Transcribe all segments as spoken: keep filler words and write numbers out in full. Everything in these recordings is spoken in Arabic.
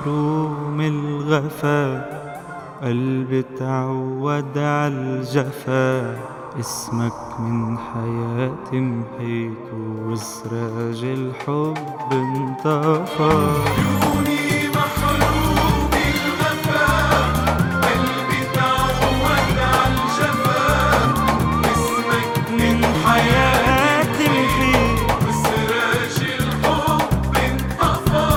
محروم الغفا، قلبي اتعود عالجفا. اسمك من حياتي محيته وسراج الحب انطفى. عيوني محروم الغفا، قلبي اتعود عالجفا. اسمك من حياتي محيته وسراج الحب انطفى.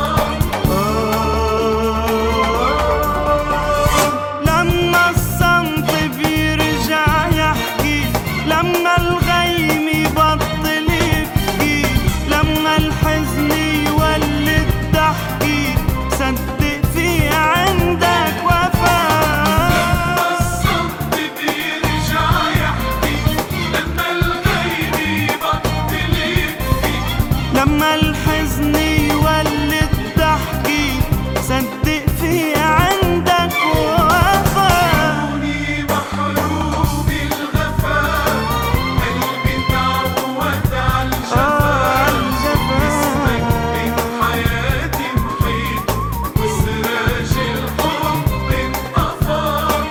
لما الصمت بيرجع يحكي، لما الغيم يبطل يبكي، لما الحزن يولد ضحكي، صدق في عندك وفا. لما الصمت بيرجع يحكي، لما الغيم يبطل يبكي، لما الحزن يولد ضحكي، صدق في عندك وفا. عيوني محروم الغفا، قلبي اتعود عالجفا. اسمك من حياتي محيط وسراج الحب انطفى.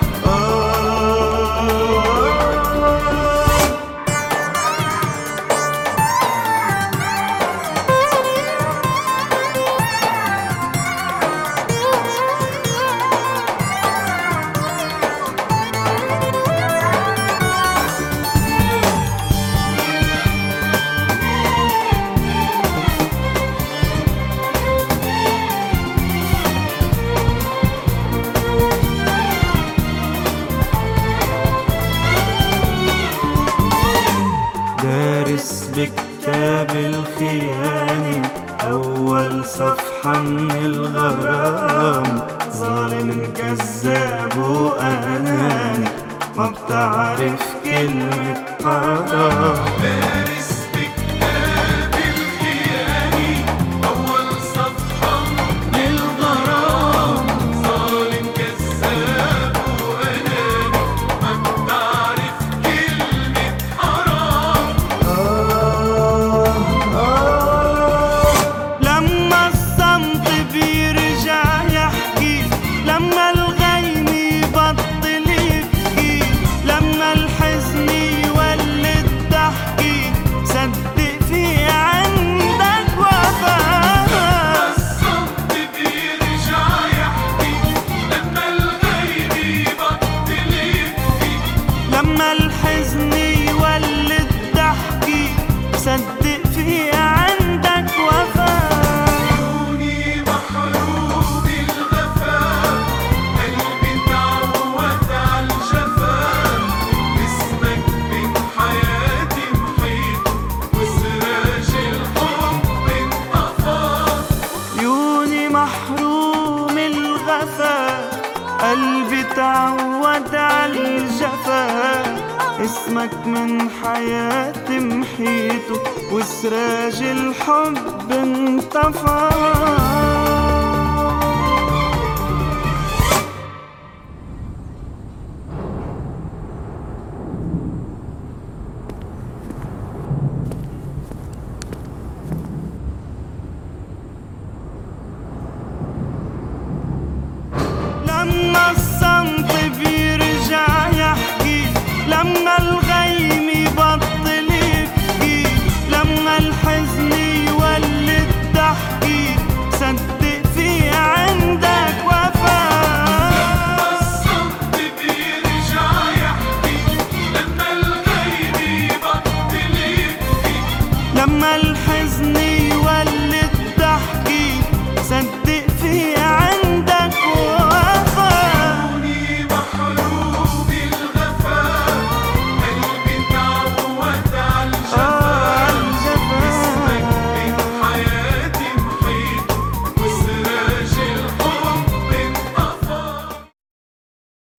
دارس بكتاب الخيانة أول صفحة من الغرام. ظالم كذاب وأناني، ما بتعرف كلمة حرام. دارس بكتاب الخيانة أول صفحة من الغرام. ظالم كذاب وأناني، ما بتعرف كلمة حرام. لما الصمت بيرجع يحكي، لما الغيم يبطل يبكي، لما الحزن يولد ضحكي، صدق في عندك وفا. الصمت بيرجع يحكي، لما الغيب يبطل يبكي، لما الحزن يولد ضحكي، صدق في عندك وفا. عيوني محروم الغفا، قلبي اتعود عالجفا. اسمك من حياتي محيط وسراج الحب انطفى. عيوني محروم الغفا، قلبي اتعود عالجفا. اسمك من حياتي محيته وسراج الحب انطفى.